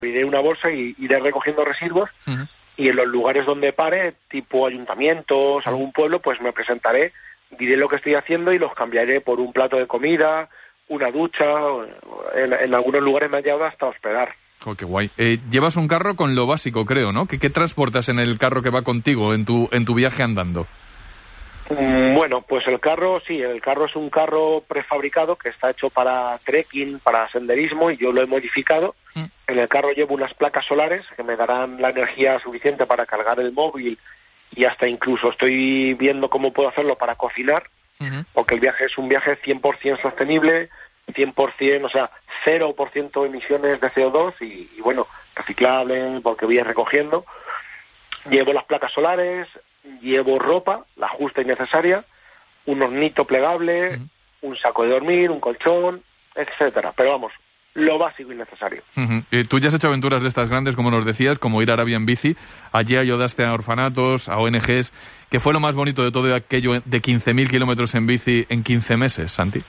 iré una bolsa y iré recogiendo residuos. Y en los lugares donde pare, tipo ayuntamientos, algún pueblo, pues me presentaré, diré lo que estoy haciendo y los cambiaré por un plato de comida, una ducha. En algunos lugares me han llevado hasta hospedar. Oh, qué guay. Llevas un carro con lo básico, creo, ¿no? ¿Qué transportas en el carro que va contigo en tu viaje andando? Bueno, pues el carro es un carro prefabricado que está hecho para trekking, para senderismo, y yo lo he modificado. En el carro llevo unas placas solares que me darán la energía suficiente para cargar el móvil, y hasta incluso estoy viendo cómo puedo hacerlo para cocinar, porque el viaje es un viaje 100% sostenible, 100%, o sea, 0% emisiones de CO2 y bueno, reciclable, porque voy recogiendo. Llevo las placas solares, llevo ropa, la justa y necesaria, un hornito plegable, un saco de dormir, un colchón, etcétera. Pero vamos, lo básico y necesario. Tú ya has hecho aventuras de estas grandes, como nos decías, como ir a Arabia en bici. Allí ayudaste a orfanatos, a ONGs. ¿Qué fue lo más bonito de todo aquello de 15.000 kilómetros en bici en 15 meses, Santi?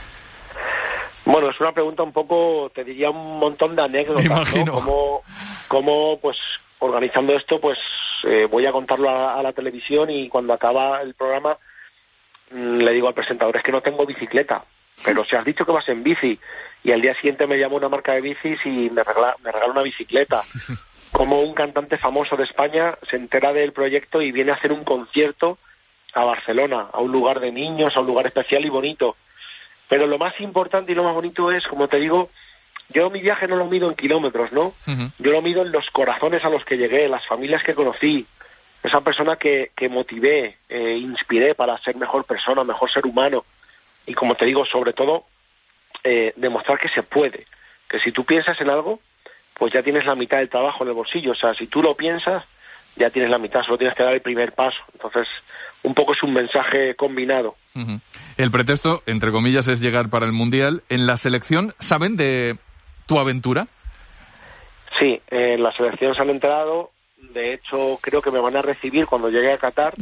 Bueno, es una pregunta un poco, te diría un montón de anécdotas, imagino, ¿no? Cómo pues, organizando esto, pues voy a contarlo a la televisión, y cuando acaba el programa le digo al presentador, es que no tengo bicicleta, pero si has dicho que vas en bici, y al día siguiente me llama una marca de bicis y me regala una bicicleta. Como un cantante famoso de España se entera del proyecto y viene a hacer un concierto a Barcelona, a un lugar de niños, a un lugar especial y bonito. Pero lo más importante y lo más bonito es, como te digo, yo mi viaje no lo mido en kilómetros, ¿no? Yo lo mido en los corazones a los que llegué, las familias que conocí, esa persona que motivé, inspiré para ser mejor persona, mejor ser humano. Y como te digo, sobre todo, demostrar que se puede, que si tú piensas en algo, pues ya tienes la mitad del trabajo en el bolsillo. O sea, si tú lo piensas, ya tienes la mitad, solo tienes que dar el primer paso. Entonces, un poco es un mensaje combinado. El pretexto, entre comillas, es llegar para el Mundial. ¿En la selección saben de tu aventura? Sí, en la selección se han enterado. De hecho, creo que me van a recibir cuando llegue a Qatar.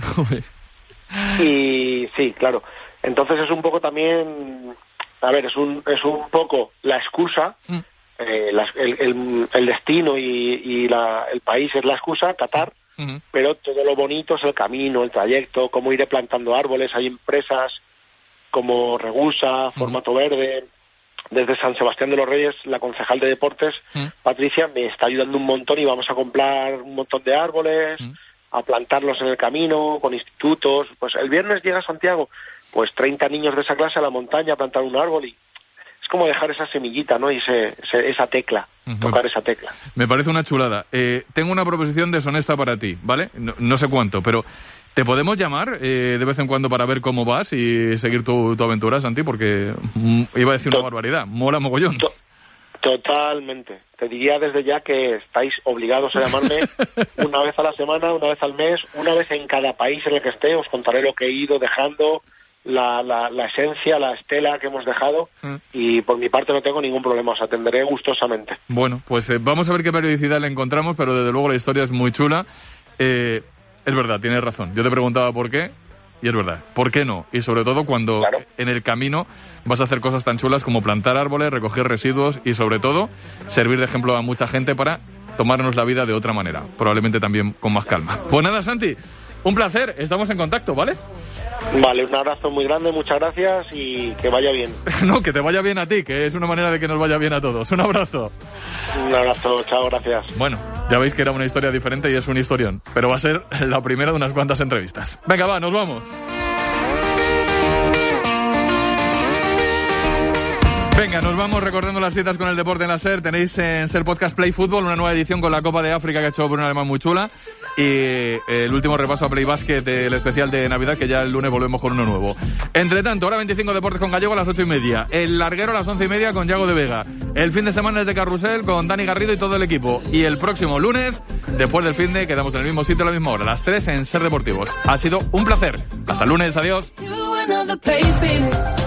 Y sí, claro. Entonces es un poco también... A ver, es un poco la excusa. El destino y el país es la excusa, Qatar. Pero todo lo bonito es el camino, el trayecto, cómo iré plantando árboles. Hay empresas como Regusa, Formato Verde. Desde San Sebastián de los Reyes, la concejal de deportes, Patricia, me está ayudando un montón, y vamos a comprar un montón de árboles, a plantarlos en el camino, con institutos. Pues el viernes llega a Santiago, pues 30 niños de esa clase a la montaña a plantar un árbol, y es como dejar esa semillita, ¿no? Y esa tecla, tocar esa tecla. Me parece una chulada. Tengo una proposición deshonesta para ti, ¿vale? No sé cuánto, pero ¿te podemos llamar de vez en cuando para ver cómo vas y seguir tu aventura, Santi? Porque iba a decir una barbaridad, mola mogollón. Totalmente. Te diría desde ya que estáis obligados a llamarme una vez a la semana, una vez al mes, una vez en cada país en el que esté. Os contaré lo que he ido dejando, la esencia, la estela que hemos dejado, y por mi parte no tengo ningún problema, os atenderé gustosamente. Bueno, pues vamos a ver qué periodicidad le encontramos, pero desde luego la historia es muy chula. Es verdad, tienes razón. Yo te preguntaba por qué, y es verdad. ¿Por qué no? Y sobre todo cuando en el camino vas a hacer cosas tan chulas como plantar árboles, recoger residuos y sobre todo servir de ejemplo a mucha gente para tomarnos la vida de otra manera, probablemente también con más calma. Pues nada, Santi, un placer, estamos en contacto, ¿vale? Vale, un abrazo muy grande, muchas gracias y que vaya bien. No, que te vaya bien a ti, que es una manera de que nos vaya bien a todos. Un abrazo. Un abrazo, chao, gracias. Bueno, ya veis que era una historia diferente y es un historión, pero va a ser la primera de unas cuantas entrevistas. Venga, va, nos vamos. Venga, nos vamos recordando las citas con el deporte en la SER. Tenéis en SER Podcast Play Fútbol, una nueva edición con la Copa de África que ha hecho Bruno Alemán muy chula. Y el último repaso a Play Basket, el especial de Navidad, que ya el lunes volvemos con uno nuevo. Entre tanto, hora 25 Deportes con Gallego a las 8:30. El larguero a las 11:30 con Yago de Vega. El fin de semana es de Carrusel con Dani Garrido y todo el equipo. Y el próximo lunes, después del fin de, quedamos en el mismo sitio a la misma hora, a las 3 en SER Deportivos. Ha sido un placer. Hasta el lunes, adiós.